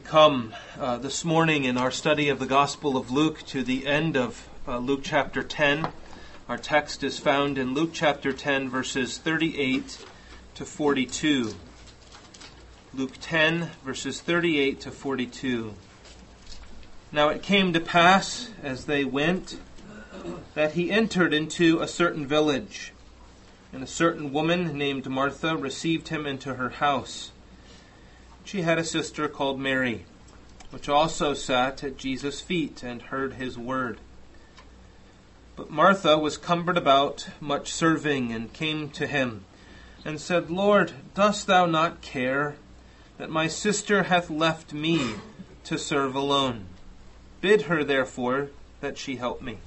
come this morning in our study of the Gospel of Luke to the end of Luke chapter 10. Our text is found in Luke chapter 10, verses 38 to 42. Luke 10, verses 38 to 42. Now it came to pass, as they went, that he entered into a certain village, and a certain woman named Martha received him into her house. She had a sister called Mary, which also sat at Jesus' feet and heard his word. But Martha was cumbered about much serving, and came to him, and said, Lord, dost thou not care that my sister hath left me to serve alone? Bid her therefore that she help me.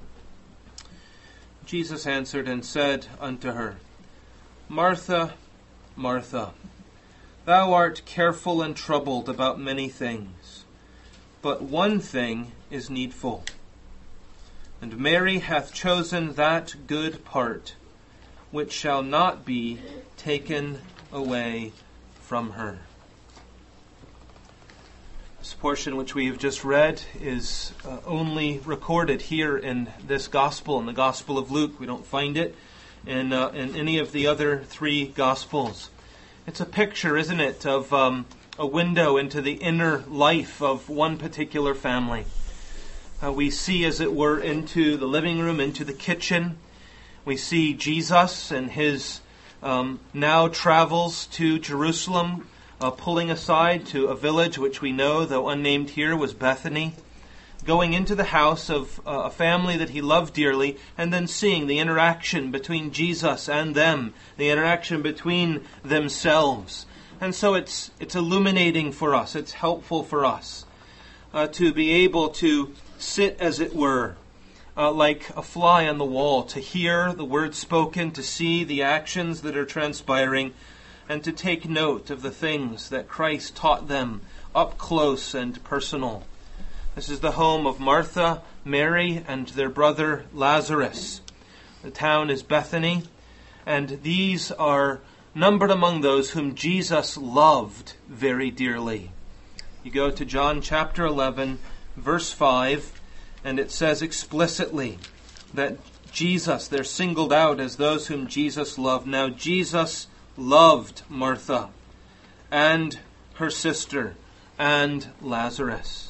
Jesus answered and said unto her, Martha, Martha, thou art careful and troubled about many things, but one thing is needful. And Mary hath chosen that good part, which shall not be taken away from her. This portion which we have just read is only recorded here in this Gospel, in the Gospel of Luke. We don't find it in any of the other three Gospels. It's a picture, isn't it, of a window into the inner life of one particular family. We see, as it were, into the living room, into the kitchen. We see Jesus and his now travels to Jerusalem, pulling aside to a village which we know, though unnamed here, was Bethany, going into the house of a family that he loved dearly, and then seeing the interaction between Jesus and them, the interaction between themselves. And so it's illuminating for us, it's helpful for us to be able to sit, as it were, like a fly on the wall, to hear the words spoken, to see the actions that are transpiring, and to take note of the things that Christ taught them up close and personal. This is the home of Martha, Mary, and their brother Lazarus. The town is Bethany, and these are numbered among those whom Jesus loved very dearly. You go to John chapter 11, verse 5, and it says explicitly that Jesus, they're singled out as those whom Jesus loved. Now Jesus loved Martha and her sister and Lazarus.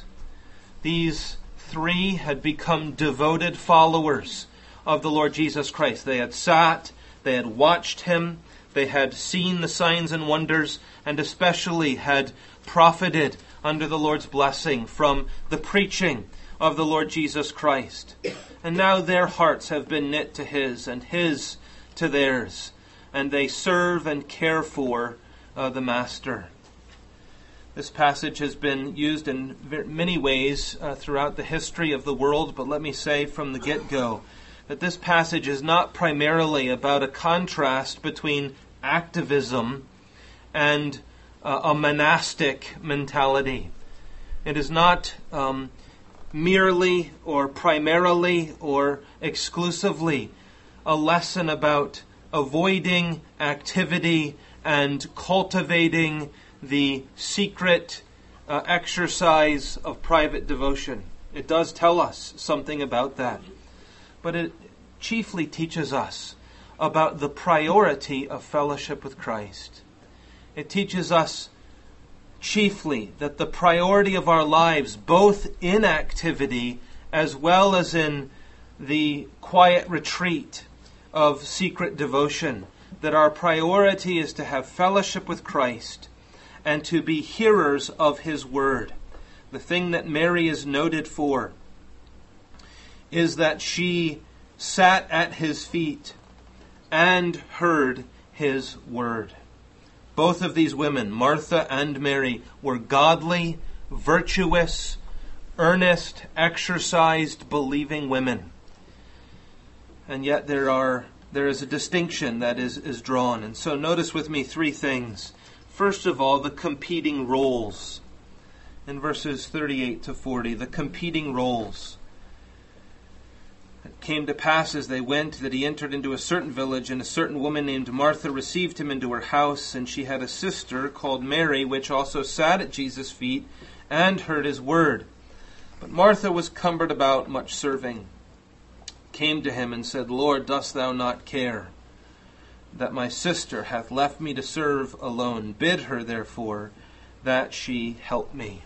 These three had become devoted followers of the Lord Jesus Christ. They had sat, they had watched him, they had seen the signs and wonders, and especially had profited under the Lord's blessing from the preaching of the Lord Jesus Christ. And now their hearts have been knit to his and his to theirs, and they serve and care for the Master. This passage has been used in many ways throughout the history of the world, but let me say from the get-go that this passage is not primarily about a contrast between activism and a monastic mentality. It is not merely or primarily or exclusively a lesson about avoiding activity and cultivating the secret exercise of private devotion. It does tell us something about that. But it chiefly teaches us about the priority of fellowship with Christ. It teaches us chiefly that the priority of our lives, both in activity as well as in the quiet retreat of secret devotion, that our priority is to have fellowship with Christ and to be hearers of his word. The thing that Mary is noted for is that she sat at his feet and heard his word. Both of these women, Martha and Mary, were godly, virtuous, earnest, exercised, believing women. And yet there is a distinction that is drawn. And so notice with me three things. First of all, the competing roles. In verses 38 to 40, the competing roles. It came to pass as they went that he entered into a certain village, and a certain woman named Martha received him into her house, and she had a sister called Mary, which also sat at Jesus' feet and heard his word. But Martha was cumbered about much serving, came to him and said, Lord, dost thou not care that my sister hath left me to serve alone? Bid her, therefore, that she help me.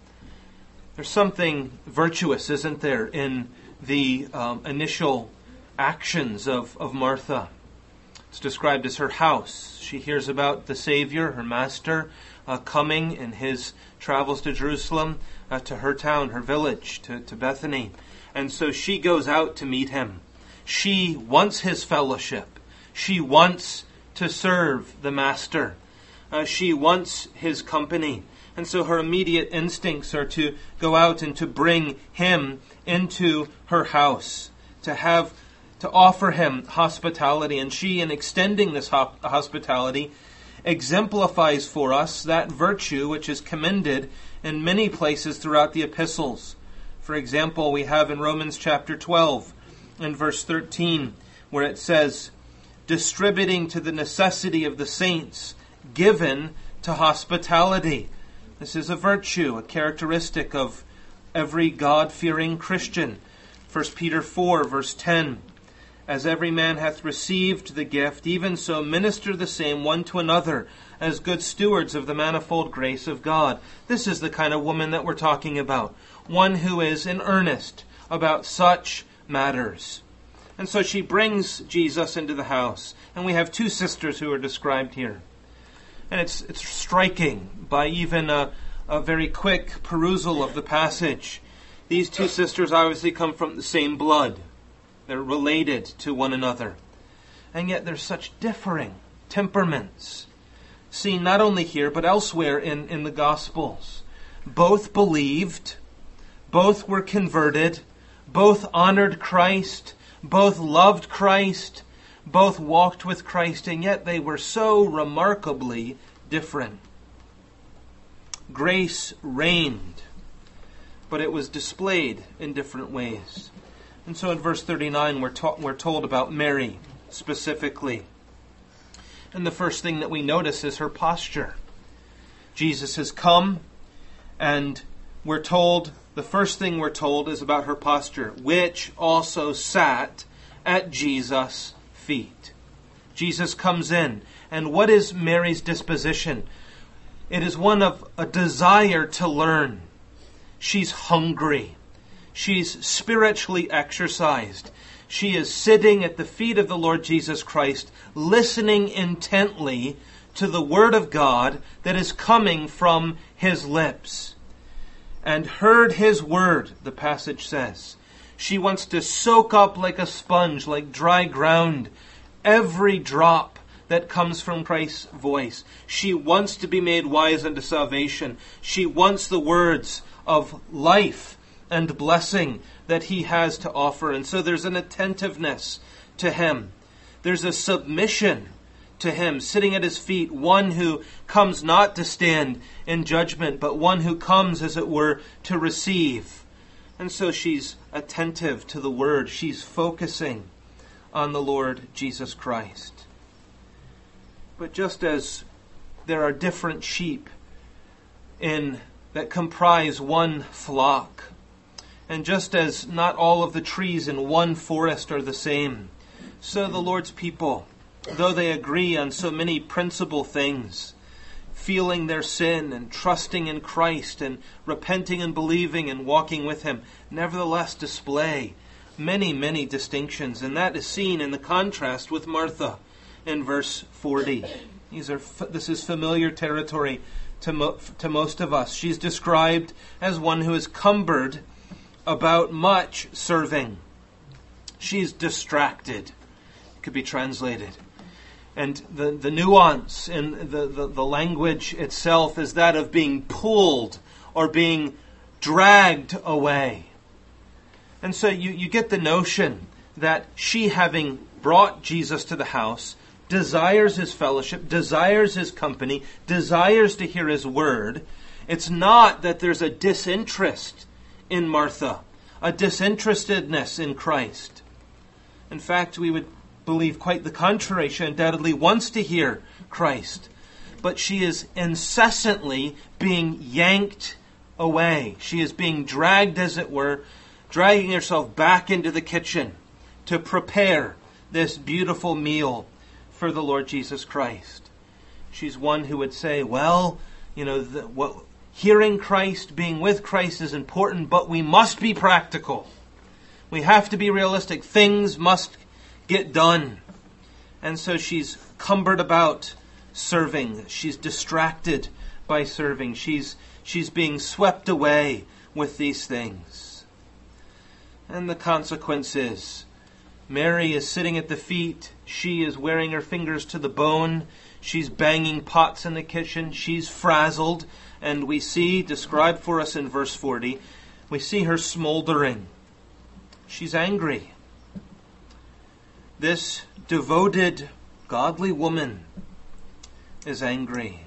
There's something virtuous, isn't there, in the initial actions of Martha. It's described as her house. She hears about the Savior, her Master, coming in his travels to Jerusalem, to her town, her village, to Bethany. And so she goes out to meet him. She wants his fellowship. She wants to serve the Master. She wants his company. And so her immediate instincts are to go out and to bring him into her house, to offer him hospitality. And she, in extending this hospitality, exemplifies for us that virtue which is commended in many places throughout the epistles. For example, we have in Romans chapter 12, in verse 13, where it says, distributing to the necessity of the saints, given to hospitality. This is a virtue, a characteristic of every God-fearing Christian. 1 Peter 4, verse 10, as every man hath received the gift, even so minister the same one to another, as good stewards of the manifold grace of God. This is the kind of woman that we're talking about. One who is in earnest about such matters. And so she brings Jesus into the house. And we have two sisters who are described here. And it's striking by even a very quick perusal of the passage. These two sisters obviously come from the same blood. They're related to one another. And yet there's such differing temperaments, seen not only here but elsewhere in the Gospels. Both believed, both were converted, both honored Christ, both loved Christ, both walked with Christ, and yet they were so remarkably different. Grace reigned, but it was displayed in different ways. And so in verse 39, we're told about Mary specifically. And the first thing that we notice is her posture. Jesus has come, and the first thing we're told is about her posture, which also sat at Jesus' feet. Jesus comes in, and what is Mary's disposition? It is one of a desire to learn. She's hungry. She's spiritually exercised. She is sitting at the feet of the Lord Jesus Christ, listening intently to the Word of God that is coming from His lips. And heard His Word, the passage says. She wants to soak up like a sponge, like dry ground, every drop that comes from Christ's voice. She wants to be made wise unto salvation. She wants the words of life and blessing that He has to offer. And so there's an attentiveness to Him. There's a submission to Him, sitting at His feet, one who comes not to stand in judgment, but one who comes, as it were, to receive. And so she's attentive to the Word. She's focusing on the Lord Jesus Christ. But just as there are different sheep that comprise one flock, and just as not all of the trees in one forest are the same, so the Lord's people, though they agree on so many principal things, feeling their sin and trusting in Christ and repenting and believing and walking with Him, nevertheless display many, many distinctions. And that is seen in the contrast with Martha in verse 40. This is familiar territory to most of us. She's described as one who is cumbered about much serving. She's distracted, it could be translated. And the nuance in the language itself is that of being pulled or being dragged away. And so you get the notion that she, having brought Jesus to the house, desires His fellowship, desires His company, desires to hear His word. It's not that there's a disinterest in Martha, a disinterestedness in Christ. In fact, we would believe quite the contrary. She undoubtedly wants to hear Christ, but she is incessantly being yanked away. She is being dragged, as it were, dragging herself back into the kitchen to prepare this beautiful meal for the Lord Jesus Christ. She's one who would say, well, hearing Christ, being with Christ is important, but we must be practical. We have to be realistic. Things must get done. And so she's cumbered about serving. She's distracted by serving. She's being swept away with these things. And the consequence is, Mary is sitting at the feet. She is wearing her fingers to the bone. She's banging pots in the kitchen. She's frazzled. And we see, described for us in verse 40, we see her smoldering. She's angry. This devoted, godly woman is angry.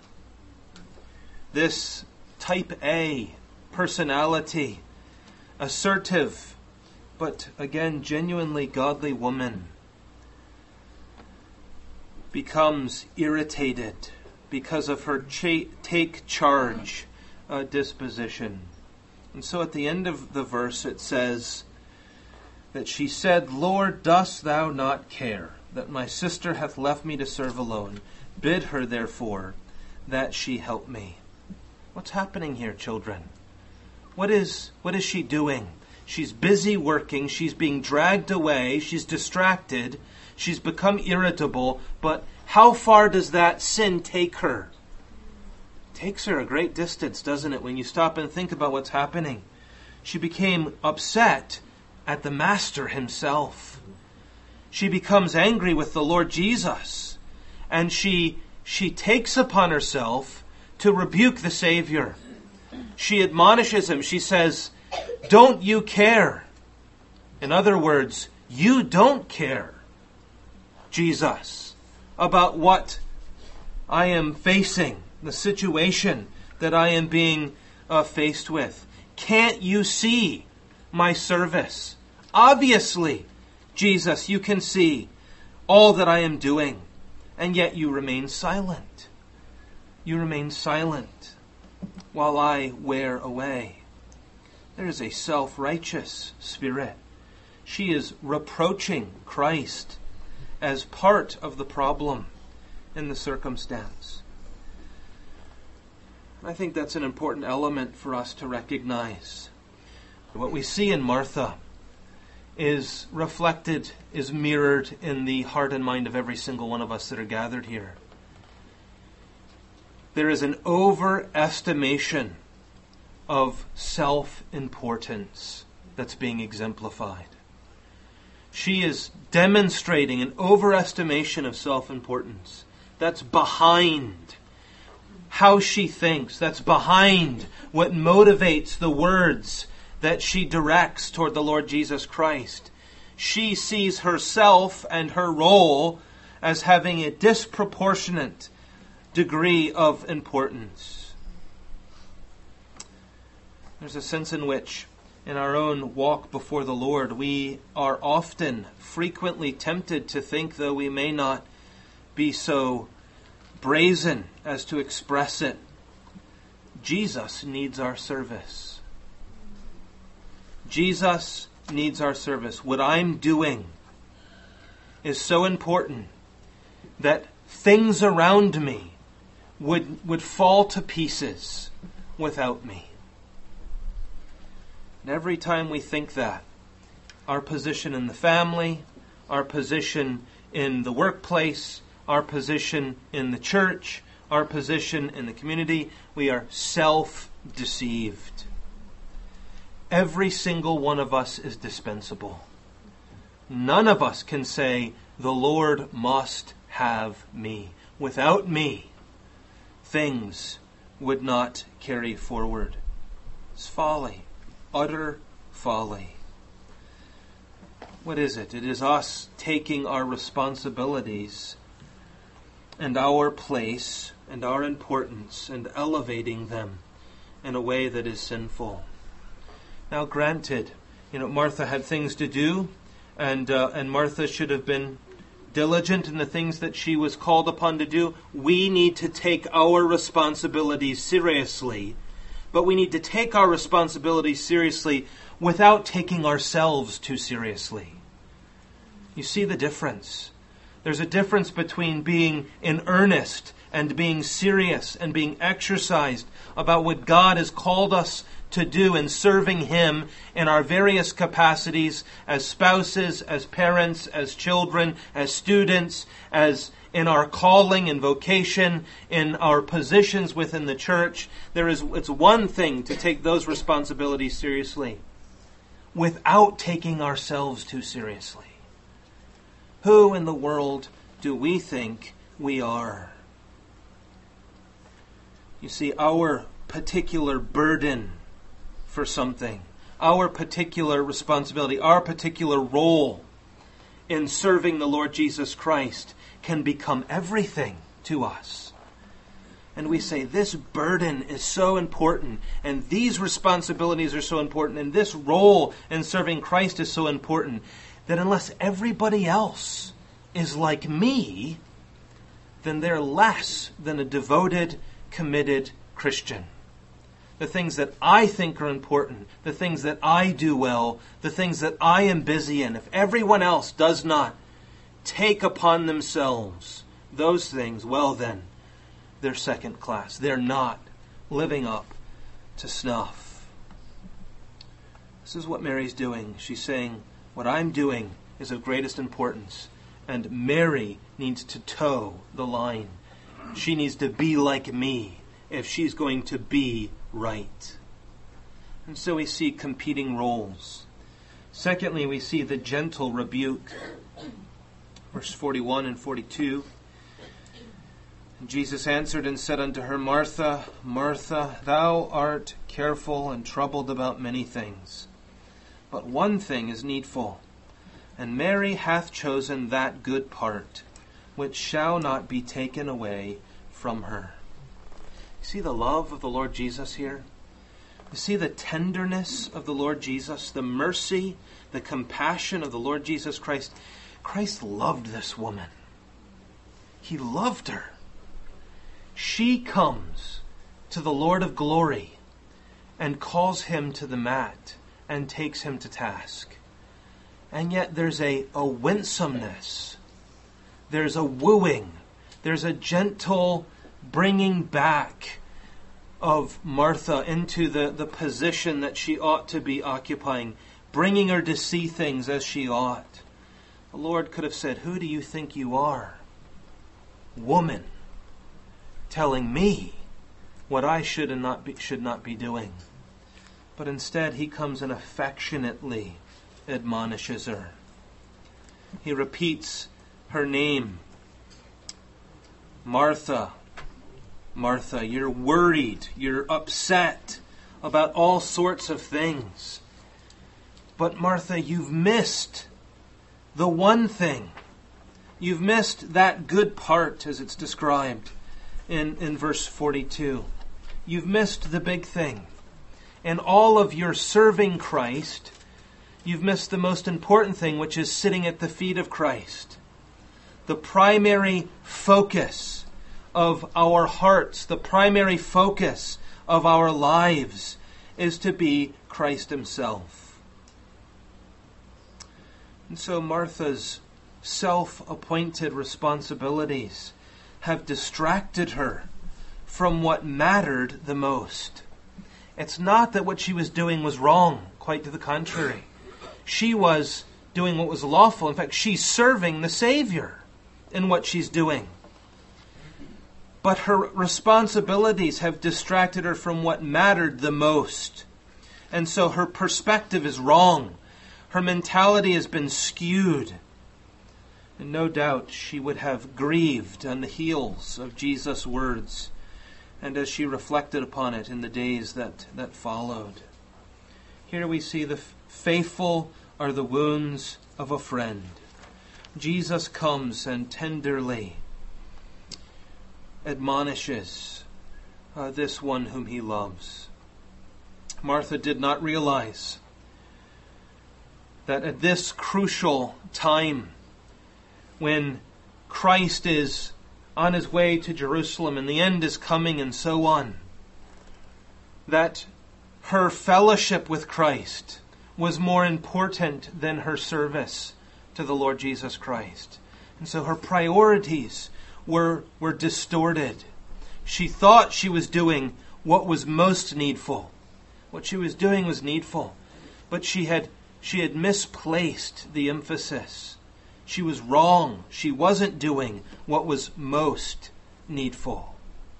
This type A personality, assertive, but again, genuinely godly woman, becomes irritated because of her take charge disposition. And so at the end of the verse it says that she said, Lord, dost thou not care that my sister hath left me to serve alone? Bid her therefore that she help me. What's happening here, children? What is she doing? She's busy working. She's being dragged away. She's distracted. She's become irritable. But how far does that sin take her? It takes her a great distance, doesn't it, when you stop and think about what's happening? She became upset at the Master himself. She becomes angry with the Lord Jesus. And she takes upon herself to rebuke the Savior. She admonishes him. She says, don't you care? In other words, you don't care, Jesus, about what I am facing, the situation that I am being faced with. Can't you see my service? Obviously, Jesus, you can see all that I am doing, and yet you remain silent. You remain silent while I wear away. There is a self-righteous spirit. She is reproaching Christ as part of the problem in the circumstance. I think that's an important element for us to recognize. What we see in Martha is reflected, is mirrored in the heart and mind of every single one of us that are gathered here. There is an overestimation of self-importance that's being exemplified. She is demonstrating an overestimation of self-importance. That's behind how she thinks. That's behind what motivates the words that she directs toward the Lord Jesus Christ. She sees herself and her role as having a disproportionate degree of importance. There's a sense in which, in our own walk before the Lord, we are often, frequently tempted to think, though we may not be so brazen as to express it, Jesus needs our service. Jesus needs our service. What I'm doing is so important that things around me would fall to pieces without me. And every time we think that, our position in the family, our position in the workplace, our position in the church, our position in the community, we are self-deceived. Every single one of us is dispensable. None of us can say, the Lord must have me. Without me, things would not carry forward. It's folly. Utter folly. What is it? It is us taking our responsibilities and our place and our importance and elevating them in a way that is sinful. Now granted, Martha had things to do, and Martha should have been diligent in the things that she was called upon to do. We need to take our responsibilities seriously, but we need to take our responsibilities seriously without taking ourselves too seriously. You see the difference? There's a difference between being in earnest and being serious and being exercised about what God has called us to do in serving Him in our various capacities as spouses, as parents, as children, as students, as in our calling and vocation, in our positions within the church. It's one thing to take those responsibilities seriously without taking ourselves too seriously. Who in the world do we think we are? You see, our particular burden for something, our particular responsibility, our particular role in serving the Lord Jesus Christ can become everything to us. And we say, this burden is so important, and these responsibilities are so important, and this role in serving Christ is so important, that unless everybody else is like me, then they're less than a devoted, committed Christian. The things that I think are important, the things that I do well, the things that I am busy in, if everyone else does not take upon themselves those things, well then, they're second class. They're not living up to snuff. This is what Mary's doing. She's saying, what I'm doing is of greatest importance, and Mary needs to toe the line. She needs to be like me if she's going to be right. And so we see competing roles. Secondly, we see the gentle rebuke. Verse 41 and 42. And Jesus answered and said unto her, Martha, Martha, thou art careful and troubled about many things. But one thing is needful, and Mary hath chosen that good part, which shall not be taken away from her. You see the love of the Lord Jesus here? You see the tenderness of the Lord Jesus, the mercy, the compassion of the Lord Jesus Christ. Christ loved this woman. He loved her. She comes to the Lord of glory and calls him to the mat and takes him to task. And yet there's a winsomeness. There's a wooing. There's a gentle bringing back of Martha into the position that she ought to be occupying, bringing her to see things as she ought. The Lord could have said, who do you think you are? Woman, telling me what I should not be doing. But instead he comes and affectionately admonishes her. He repeats her name. Martha, Martha, you're worried, you're upset about all sorts of things. But Martha, you've missed the one thing. You've missed that good part as it's described in verse 42. You've missed the big thing. In all of your serving Christ, you've missed the most important thing, which is sitting at the feet of Christ. The primary focus of our hearts, the primary focus of our lives is to be Christ himself. And so Martha's self-appointed responsibilities have distracted her from what mattered the most. It's not that what she was doing was wrong, quite to the contrary. She was doing what was lawful. In fact, she's serving the Savior in what she's doing. But her responsibilities have distracted her from what mattered the most. And so her perspective is wrong. Her mentality has been skewed. And no doubt she would have grieved on the heels of Jesus' words, and as she reflected upon it in the days that followed. Here we see the faithful are the wounds of a friend. Jesus comes and tenderly admonishes this one whom he loves. Martha did not realize that at this crucial time, when Christ is on his way to Jerusalem and the end is coming and so on, that her fellowship with Christ was more important than her service to the Lord Jesus Christ. And so her priorities were distorted. She thought she was doing what was most needful. What she was doing was needful, but she had misplaced the emphasis. She was wrong. She wasn't doing what was most needful.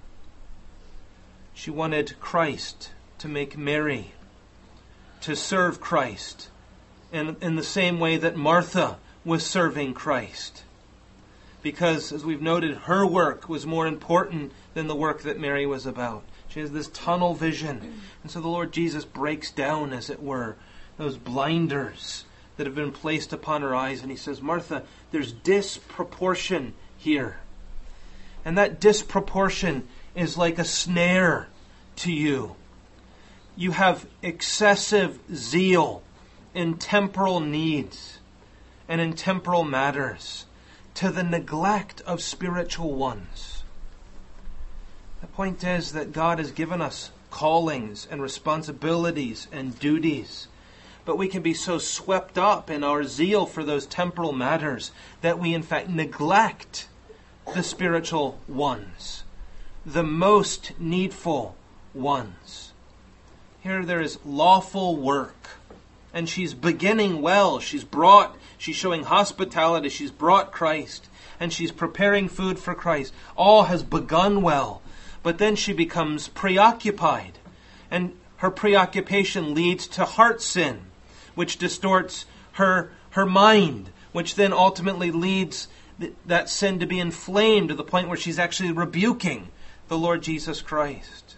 She wanted Christ to make merry, to serve Christ in the same way that Martha was serving Christ. Because, as we've noted, her work was more important than the work that Mary was about. She has this tunnel vision. And so the Lord Jesus breaks down, as it were, those blinders that have been placed upon her eyes. And he says, Martha, there's disproportion here. And that disproportion is like a snare to you. You have excessive zeal in temporal needs and in temporal matters to the neglect of spiritual ones. The point is that God has given us callings and responsibilities and duties, but we can be so swept up in our zeal for those temporal matters that we in fact neglect the spiritual ones, the most needful ones. Here there is lawful work, and she's beginning well. She's showing hospitality. She's brought Christ, and she's preparing food for Christ. All has begun well, but then she becomes preoccupied, and her preoccupation leads to heart sin, which distorts her mind, which then ultimately leads that sin to be inflamed to the point where she's actually rebuking the Lord Jesus Christ.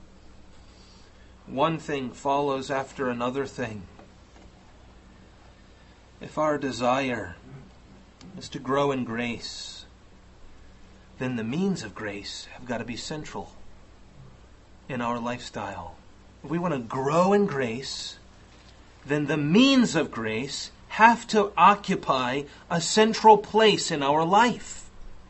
One thing follows after another thing. If our desire is to grow in grace, then the means of grace have got to be central in our lifestyle. If we want to grow in grace, then the means of grace have to occupy a central place in our life.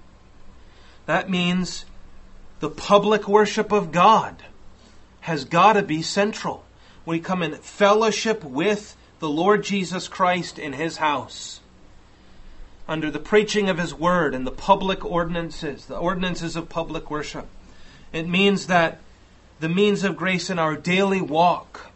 That means the public worship of God has got to be central. We come in fellowship with the Lord Jesus Christ in His house, under the preaching of His Word and the public ordinances, the ordinances of public worship. It means that the means of grace in our daily walk,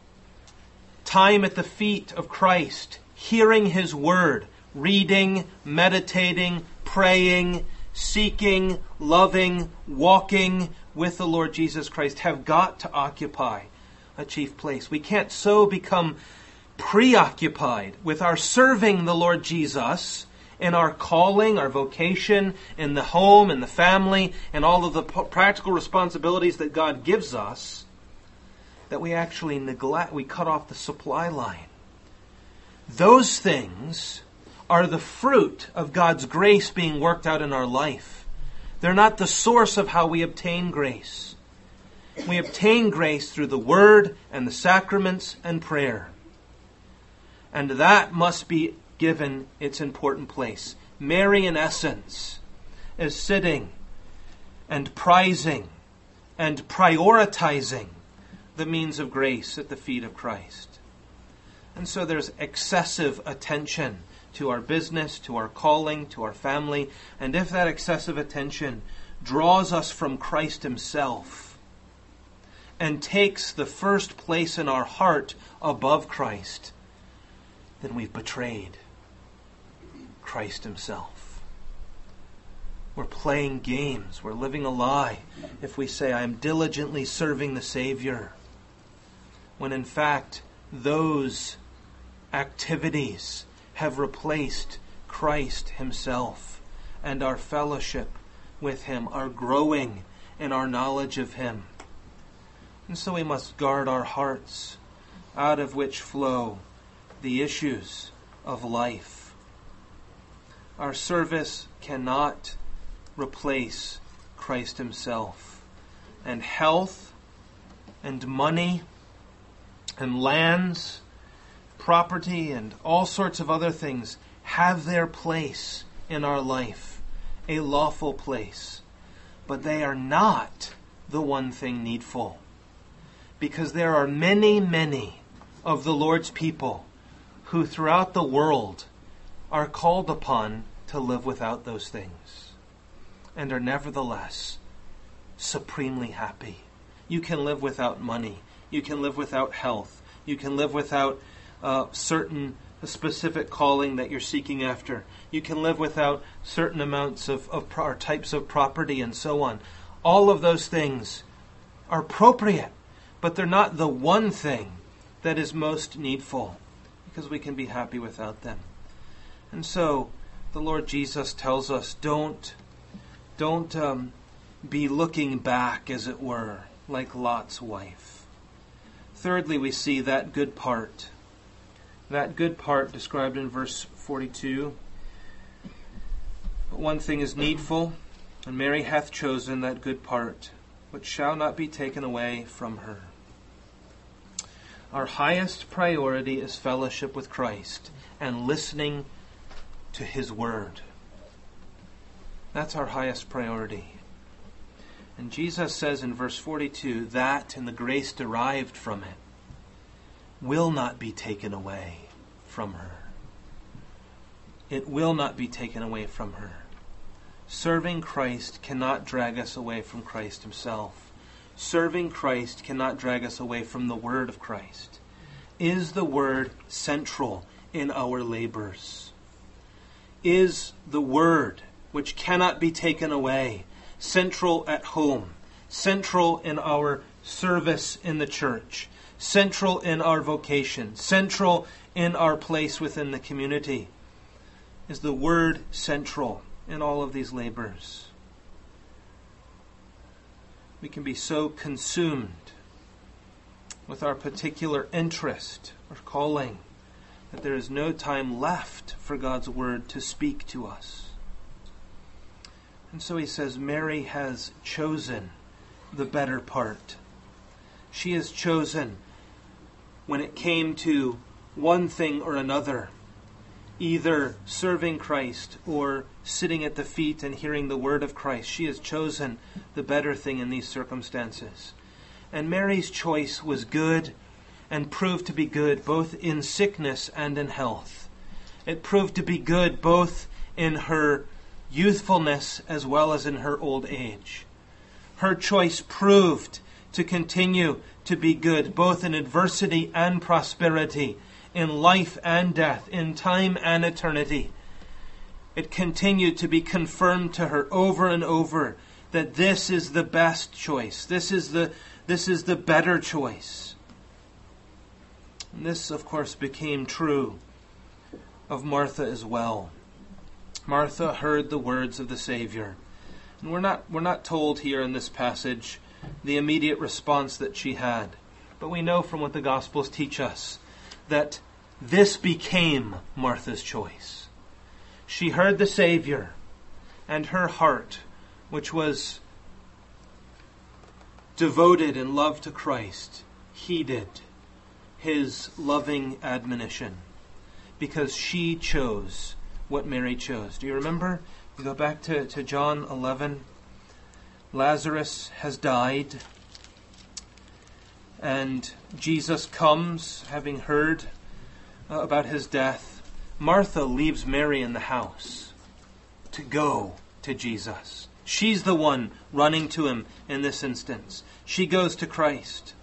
time at the feet of Christ, hearing His Word, reading, meditating, praying, seeking, loving, walking with the Lord Jesus Christ, have got to occupy a chief place. We can't so become preoccupied with our serving the Lord Jesus in our calling, our vocation, in the home, in the family, and all of the practical responsibilities that God gives us, that we actually neglect, we cut off the supply line. Those things are the fruit of God's grace being worked out in our life. They're not the source of how we obtain grace. We obtain grace through the Word and the sacraments and prayer. And that must be given its important place. Mary, in essence, is sitting and prizing and prioritizing the means of grace at the feet of Christ. And so there's excessive attention to our business, to our calling, to our family. And if that excessive attention draws us from Christ Himself and takes the first place in our heart above Christ, then we've betrayed Christ Himself. We're playing games. We're living a lie if we say, I am diligently serving the Savior, when in fact those activities have replaced Christ Himself, and our fellowship with Him, our growing in our knowledge of Him. And so we must guard our hearts, out of which flow the issues of life. Our service cannot replace Christ Himself. And health and money and lands, property, and all sorts of other things have their place in our life, a lawful place. But they are not the one thing needful. because there are many, many of the Lord's people who throughout the world are called upon to live without those things and are nevertheless supremely happy. You can live without money. You can live without health. You can live without certain specific calling that you're seeking after. You can live without certain amounts of or types of property and so on. All of those things are appropriate, but they're not the one thing that is most needful, because we can be happy without them. And so the Lord Jesus tells us, don't be looking back, as it were, like Lot's wife. Thirdly, we see that good part. That good part described in verse 42. But one thing is needful, and Mary hath chosen that good part, which shall not be taken away from her. Our highest priority is fellowship with Christ and listening to His Word. That's our highest priority. And Jesus says in verse 42, that and the grace derived from it will not be taken away from her. It will not be taken away from her. Serving Christ cannot drag us away from Christ Himself. Serving Christ cannot drag us away from the Word of Christ. Is the Word central in our labors? Is the Word, which cannot be taken away, central at home, central in our service in the church, central in our vocation, central in our place within the community? Is the Word central in all of these labors? We can be so consumed with our particular interest or calling that there is no time left for God's Word to speak to us. And so he says, Mary has chosen the better part. She has chosen, when it came to one thing or another, either serving Christ or sitting at the feet and hearing the word of Christ. She has chosen the better thing in these circumstances. And Mary's choice was good and proved to be good both in sickness and in health. It proved to be good both in her youthfulness as well as in her old age. Her choice proved to continue to be good both in adversity and prosperity, in life and death, in time and eternity. It continued to be confirmed to her over and over that this is the best choice. This is the better choice. And this, of course, became true of Martha as well. Martha heard the words of the Savior. And we're not told here in this passage the immediate response that she had. But we know from what the Gospels teach us that this became Martha's choice. She heard the Savior, and her heart, which was devoted in love to Christ, heeded His loving admonition, because she chose what Mary chose. Do you remember? You go back to John 11. Lazarus has died, and Jesus comes, having heard about his death. Martha leaves Mary in the house to go to Jesus. She's the one running to him in this instance. She goes to Christ.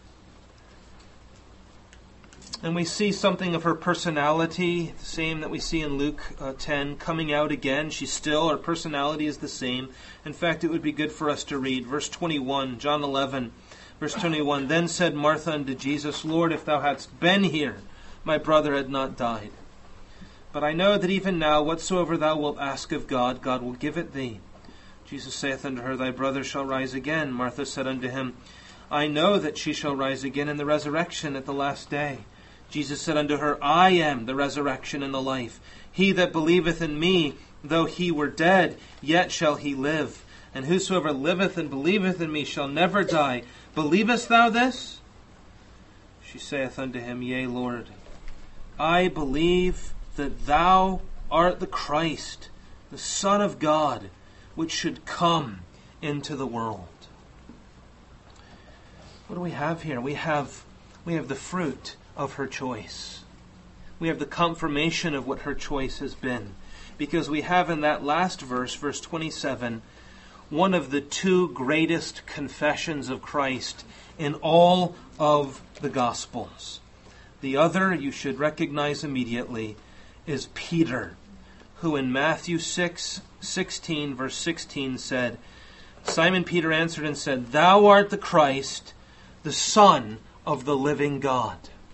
And we see something of her personality, the same that we see in Luke 10, coming out again. Her personality is the same. In fact, it would be good for us to read verse 21, John 11, verse 21. Then said Martha unto Jesus, Lord, if thou hadst been here, my brother had not died. But I know that even now, whatsoever thou wilt ask of God, God will give it thee. Jesus saith unto her, Thy brother shall rise again. Martha said unto him, I know that she shall rise again in the resurrection at the last day. Jesus said unto her, I am the resurrection and the life. He that believeth in me, though he were dead, yet shall he live. And whosoever liveth and believeth in me shall never die. Believest thou this? She saith unto him, Yea, Lord, I believe that thou art the Christ, the Son of God, which should come into the world. What do we have here? We have the fruit of her choice. We have the confirmation of what her choice has been. Because we have in that last verse, verse 27, one of the two greatest confessions of Christ in all of the Gospels. The other, you should recognize immediately, is Peter, who in Matthew 6:16, verse 16 said, Simon Peter answered and said, Thou art the Christ, the Son of the living God.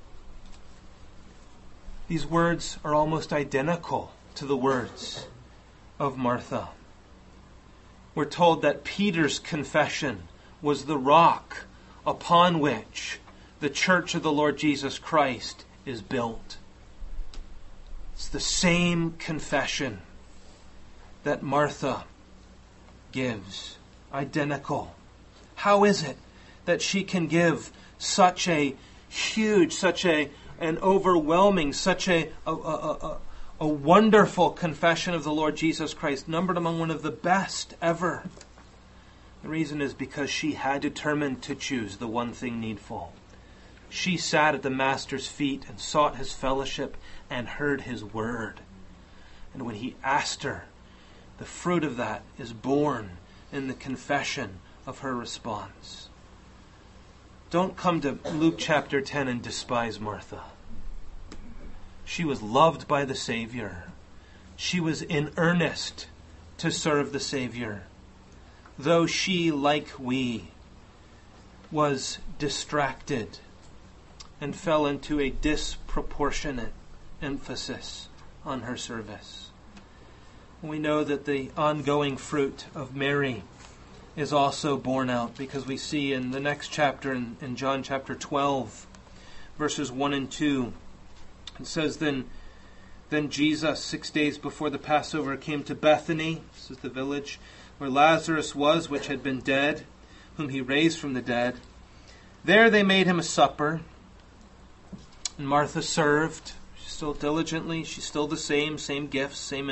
These words are almost identical to the words of Martha. We're told that Peter's confession was the rock upon which the church of the Lord Jesus Christ is built. It's the same confession that Martha gives. Identical. How is it that she can give such a huge, an overwhelming, such a wonderful confession of the Lord Jesus Christ, numbered among one of the best ever? The reason is because she had determined to choose the one thing needful. She sat at the Master's feet and sought his fellowship and heard his word. And when he asked her, the fruit of that is born in the confession of her response. Don't come to Luke chapter 10 and despise Martha. She was loved by the Savior. She was in earnest to serve the Savior. Though she, like we, was distracted and fell into a disproportionate emphasis on her service. We know that the ongoing fruit of Mary is also borne out, because we see in the next chapter, in John chapter 12, verses 1 and 2, it says, Then Jesus, 6 days before the Passover, came to Bethany, this is the village, where Lazarus was, which had been dead, whom he raised from the dead. There they made him a supper, and Martha served. She's still diligently, she's still the same gifts, same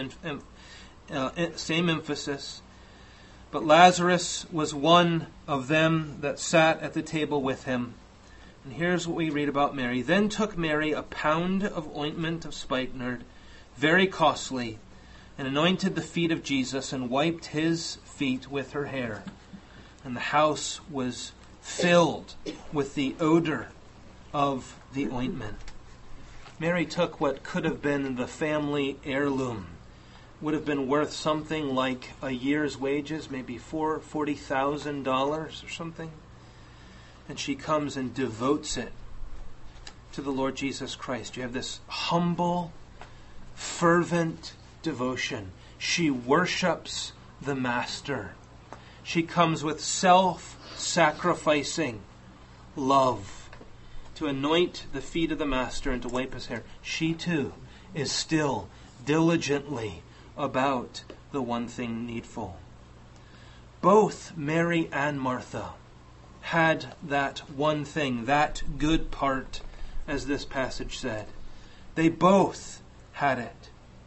emphasis. But Lazarus was one of them that sat at the table with him. And here's what we read about Mary. Then took Mary a pound of ointment of spikenard, very costly, and anointed the feet of Jesus, and wiped his feet with her hair. And the house was filled with the odor of the ointment. Mary took what could have been the family heirloom, would have been worth something like a year's wages, maybe $40,000 or something. And she comes and devotes it to the Lord Jesus Christ. You have this humble, fervent devotion. She worships the Master. She comes with self-sacrificing love to anoint the feet of the Master and to wipe his hair. She too is still diligently about the one thing needful. Both Mary and Martha had that one thing, that good part, as this passage said. They both had it.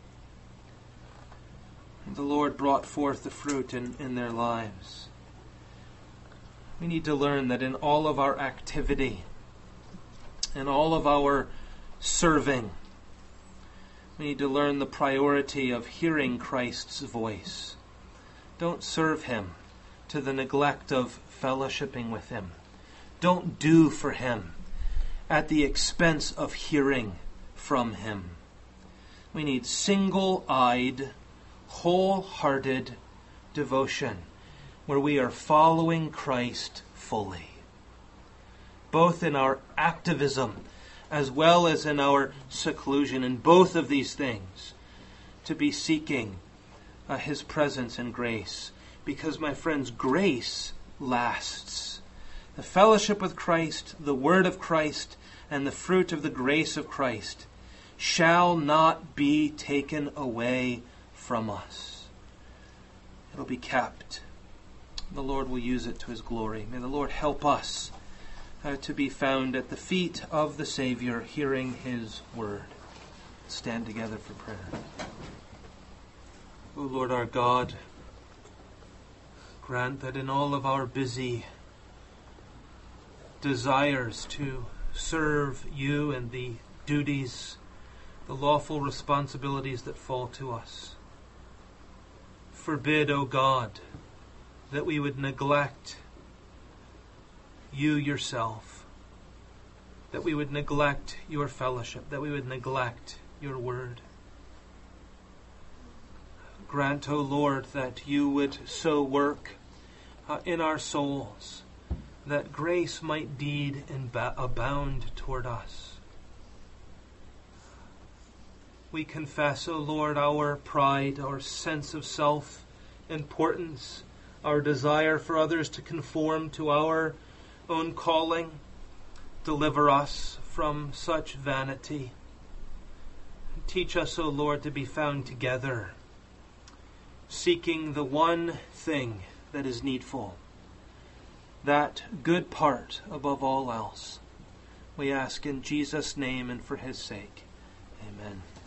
And the Lord brought forth the fruit in their lives. We need to learn that in all of our activity, in all of our serving, we need to learn the priority of hearing Christ's voice. Don't serve him to the neglect of fellowshipping with him. Don't do for him at the expense of hearing from him. We need single-eyed, wholehearted devotion where we are following Christ fully, both in our activism as well as in our seclusion, in both of these things, to be seeking his presence and grace. Because, my friends, grace lasts. The fellowship with Christ, the word of Christ, and the fruit of the grace of Christ shall not be taken away from us. It'll be kept. The Lord will use it to his glory. May the Lord help us to be found at the feet of the Savior, hearing his word. Stand together for prayer. O Lord our God, grant that in all of our busy desires to serve you and the duties, the lawful responsibilities that fall to us. Forbid, O God, that we would neglect you yourself, that we would neglect your fellowship, that we would neglect your word. Grant, O Lord, that you would so work in our souls that grace might indeed abound toward us. We confess, O Lord, our pride, our sense of self-importance, our desire for others to conform to our own calling. Deliver us from such vanity. Teach us, O Lord, to be found together, seeking the one thing that is needful, that good part above all else. We ask in Jesus' name and for his sake. Amen.